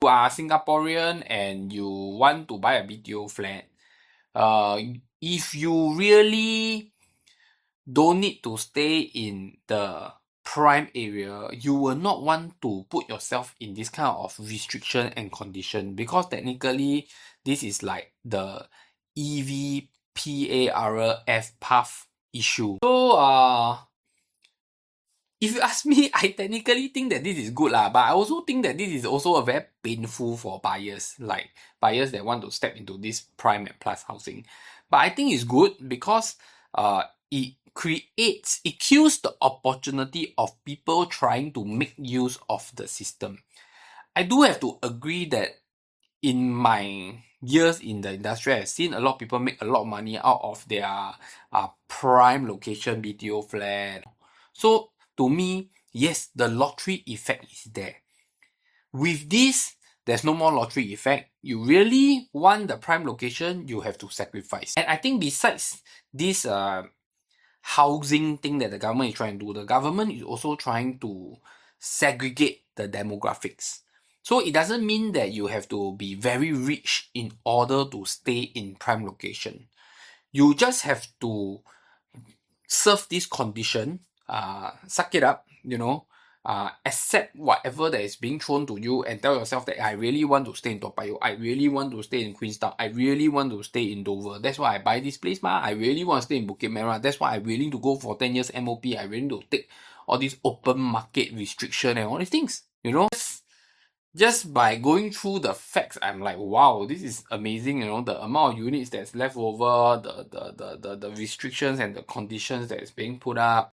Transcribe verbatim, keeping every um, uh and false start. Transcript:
you are Singaporean and you want to buy a B T O flat, uh, if you really don't need to stay in the prime area, you will not want to put yourself in this kind of restriction and condition, because technically this is like the E V P A R F path issue. So uh if you ask me, I technically think that this is good lah, but I also think that this is also a very painful for buyers, like buyers that want to step into this prime and plus housing. But I think it's good because uh it creates, it kills the opportunity of people trying to make use of the system. I do have to agree that in my years in the industry, I've seen a lot of people make a lot of money out of their uh, prime location B T O flat. So to me, yes, the lottery effect is there. With this, there's no more lottery effect. You really want the prime location, you have to sacrifice. And I think besides this uh, housing thing that the government is trying to do, the government is also trying to segregate the demographics. So it doesn't mean that you have to be very rich in order to stay in prime location. You just have to serve this condition, uh, suck it up, you know, uh, accept whatever that is being thrown to you and tell yourself that I really want to stay in Toa Payoh, I really want to stay in Queenstown, I really want to stay in Dover. That's why I buy this place, ma. I really want to stay in Bukit Merah. That's why I'm willing to go for ten years M O P. I'm willing to take all these open market restriction and all these things, you know. Just, just by going through the facts, I'm like, wow, this is amazing, you know, the amount of units that's left over, the, the, the, the, the restrictions and the conditions that is being put up.